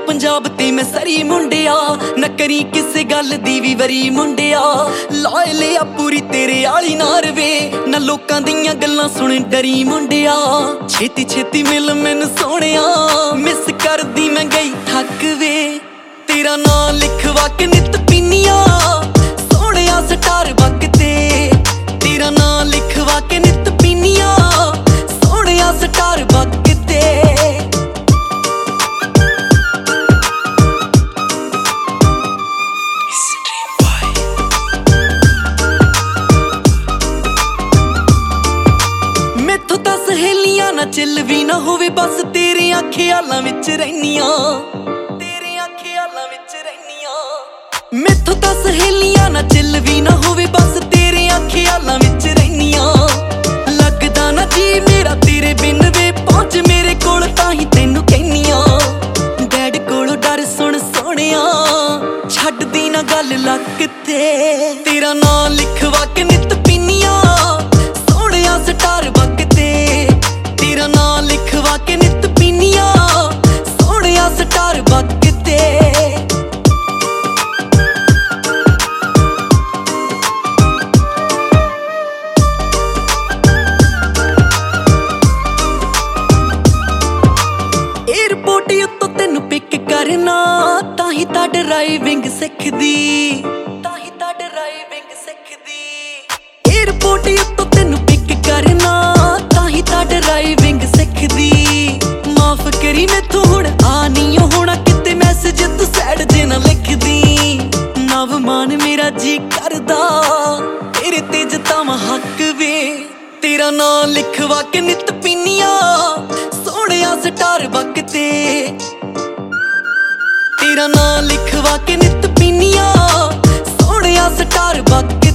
पंजाब ते मैं सरी मुंडिया, न करी किसे गल दी वी वरी मुंडिया। लाए लिया पूरी तेरे आली नार वे, न लोकां दियां गल्लां सुन डरी मुंडिया। छेती छेती मिल मैनू सोहणिया, मिस करदी मैं गई थक वे। तेरा नां लिखवा के नित पीनिया, सोहणिया स्टार बक ते। तेरा नां लिखवा के नित पीनिया, सोहणिया स्टार बक ते। मैथों तां सहेलियां ना चिल भी ना होवे, बस तेरियां ख्यालां विच रैनियां, तेरियां ख्यालां विच रैनियां। मैथों तां सहेलियां ना चिल भी ना होवे, बस तेरियां ख्यालां विच रैनियां। लगदा ना जी मेरा तेरे बिन वे, पहुंच मेरे कोल तां ही तैनू कहनियां। डैड कोलों डर सुन सोहणिया, छड्डदी ना गल लक ते। तेरा नां लिखवा के नित पीनिया, सोहणिया स्टार बक ते। तेरा नां लिखवा के नित पीनिया, सोहणिया स्टार बक ते। एयरपोर्ट उत्तों तैनू पिक करना, ताही तां ड्राइविंग सिखदी, ताही तां ड्राइविंग सिखदी। एयरपोर्ट उत्तों तैनू पिक करना, ताही तां ड्राइविंग सिखदी। माफ करी मैथों हुण आ नहीं होना किते मैसेज तू सैड जे ना लिखदी। नव मान मेरा जी करदा, तेरे ते जतावां हक वे। तेरा नां लिखवा के नित पीनिया, सोहणिया स्टार बक ते। तेरा नां लिखवा के नित पीनिया, सोहणिया स्टार बक